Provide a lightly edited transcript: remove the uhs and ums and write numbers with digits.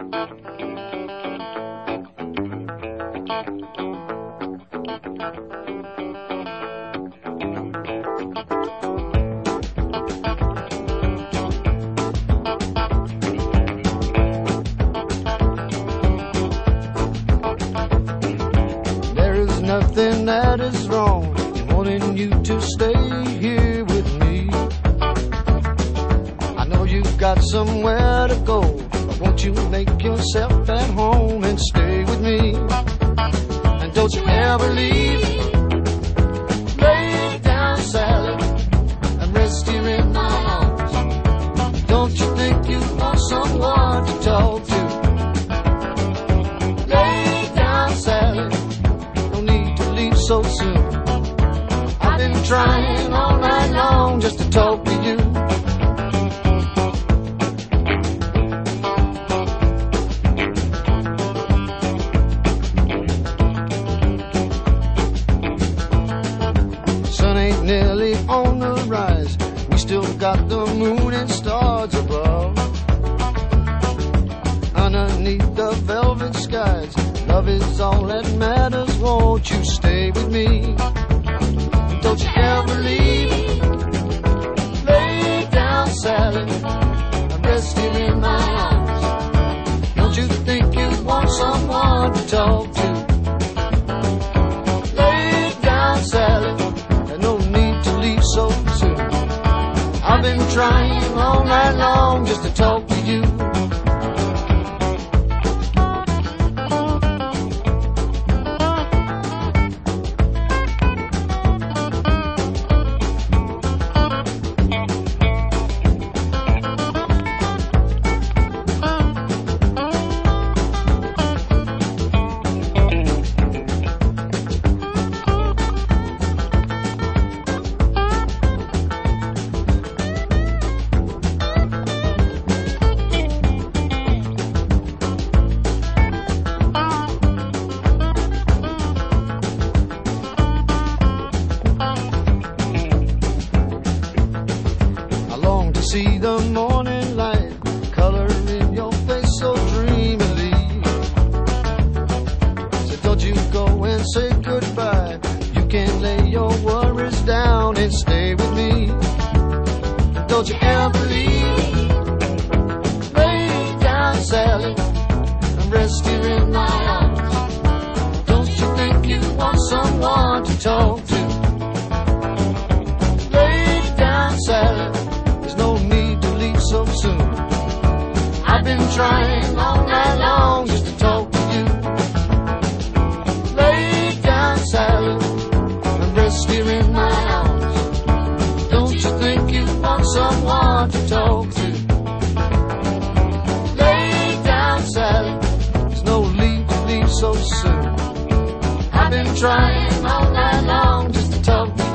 Nothing that is wrong in wanting you to stay here with me. I know you've got somewhere to go, but won't you make yourself at home and stay with me? And don't you ever leave. Lay down, Sally, and rest here in my arms. Don't you think you want someone to talk to? Lay down, Sally, so soon. I've been trying all night long just to talk to you. Sun ain't nearly on the rise. We still got the moon and stars above. Underneath the velvet skies, love is all that matters. Won't you stay with me? Don't you ever leave. Lay down, Sally, and rest here in my arms. Don't you think you want someone to talk to? Lay down, Sally, there's no need to leave so soon. I've been trying all night long just to talk to you. See the morning light, color in your face so dreamily. So don't you go and say goodbye. You can lay your worries down and stay with me. Don't you ever leave. Lay down, Sally, and rest here in my arms. Don't you think you want someone to talk to? Lay down, Sally, no need to leave so soon. I've been trying all night long just to talk to you. Lay down, Sally, and rest here in my arms. Don't you think you want someone to talk to? Lay down, Sally, there's no need to leave so soon. I've been trying all night long just to talk to you.